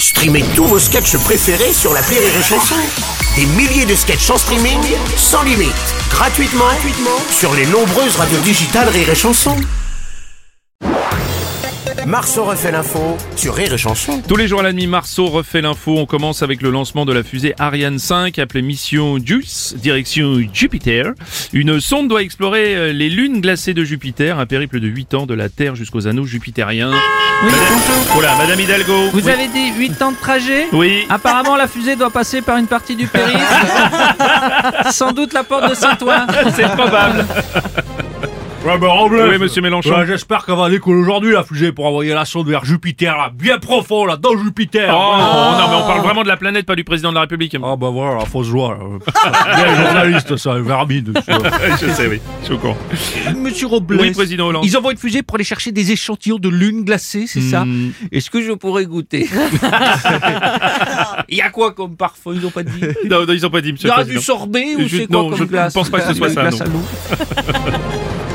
Streamez tous vos sketchs préférés sur l'appli Rire et Chanson. Des milliers de sketchs en streaming, sans limite, gratuitement sur les nombreuses radios digitales Rire et Chanson. Marceau refait l'info sur Rire et Chanson. Tous les jours à la nuit, Marceau refait l'info. On commence avec le lancement de la fusée Ariane 5, appelée Mission JUICE, direction Jupiter. Une sonde doit explorer les lunes glacées de Jupiter, un périple de 8 ans de la Terre jusqu'aux anneaux jupitériens. Oui, bonjour. Oh là, Madame Hidalgo. Vous Oui. avez dit 8 ans de trajet? Oui. Apparemment, la fusée doit passer par une partie du périph'. Sans doute la porte de Saint-Ouen. C'est probable. Ouais, bah, Robles. Oui, monsieur Mélenchon. Ouais, j'espère qu'elle va décoller aujourd'hui, la fusée, pour envoyer la sonde vers Jupiter, là, bien profond, là, dans Jupiter. Oh, Ouais. non, mais on parle vraiment de la planète, pas du président de la République. Ah, bah voilà, la fausse joie, là. Bien journaliste, ça, vermine. Je sais, oui. Je suis au courant. Monsieur Robles. Oui, président Hollande. Ils envoient une fusée pour aller chercher des échantillons de lune glacée, c'est ça? Est-ce que je pourrais goûter? Il y a quoi comme parfum? Ils ont pas dit. Non, ils ont pas dit, Il monsieur y le aura président. du sorbet ou c'est non, quoi je comme glace? pense pas que ce soit ça, Glace non. à l'eau.